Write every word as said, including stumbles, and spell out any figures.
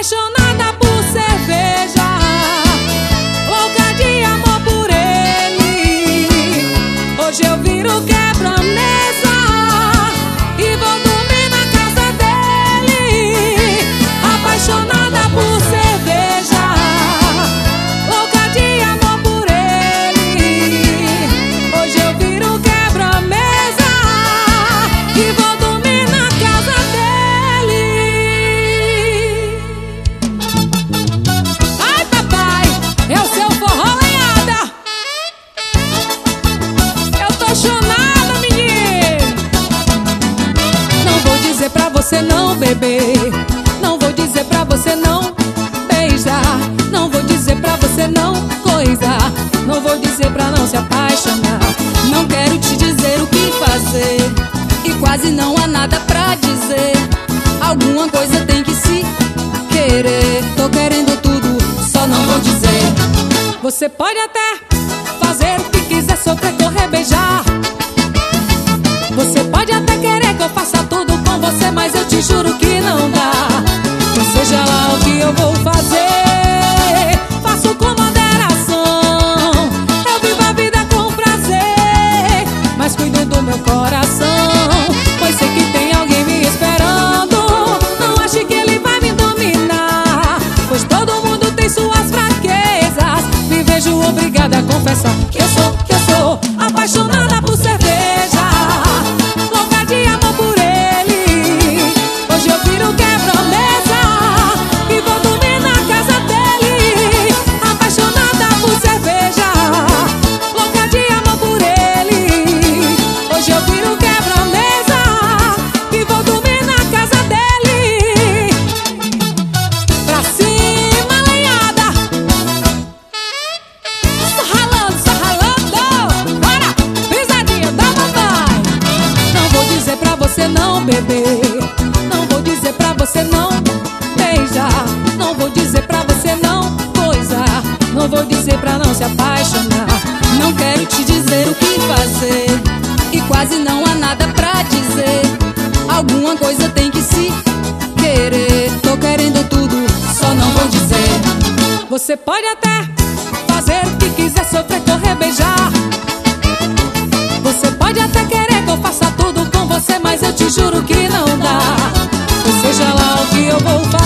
apaixonada por cerveja, louca de amor por ele. Hoje eu viro quebra-mesa e vou dormir na casa dele. Apaixonada por cerveja, louca de amor por ele. Hoje eu viro quebra-mesa e vou dormir na casa dele. Ai, papai, é o seu forró lenhada. Eu tô chonada, menino. Não vou dizer pra você não beber, não vou dizer pra você não beijar, não vou dizer pra você não coisar, não vou dizer pra não se apaixonar. Não quero te dizer o que fazer e quase não há nada pra dizer. Alguma coisa tem que se querer. Tô querendo tudo, só não vou dizer. Você pode até fazer o que quiser, sofrer, correr, beijar. Você pode até querer que eu faça tudo com você, mas eu te juro que não dá. Então seja lá o que eu vou fazer, faço com moderação. Eu vivo a vida com prazer, mas cuido do meu coração, pois sei que tem alguém me esperando. Não ache que ele vai me dominar, pois todo mundo tem suas fraquezas. Me vejo obrigada a confessar que eu sou, que eu sou apaixonada por cerveja, louca de amor por ele. Hoje eu viro quebra-mesa e vou dormir na casa dele. Apaixonada por cerveja, louca de amor por ele. Hoje eu viro quebra-mesa e vou dormir na casa dele. Pra cima, lenhada. Só ralando, só ralando. Bora, pisadinha da mamãe. Não vou dizer pra você não beber, não vou dizer pra você não beijar, não vou dizer pra você não coisar, não vou dizer pra não se apaixonar. Não quero te dizer o que fazer e quase não há nada pra dizer. Alguma coisa tem que se querer. Tô querendo tudo, só não vou dizer. Você pode até fazer o que quiser, sofrer, correr, beijar. Você pode até querer que eu faça tudo com você, mas eu te juro que não dá. Ou seja lá o que eu vou fazer.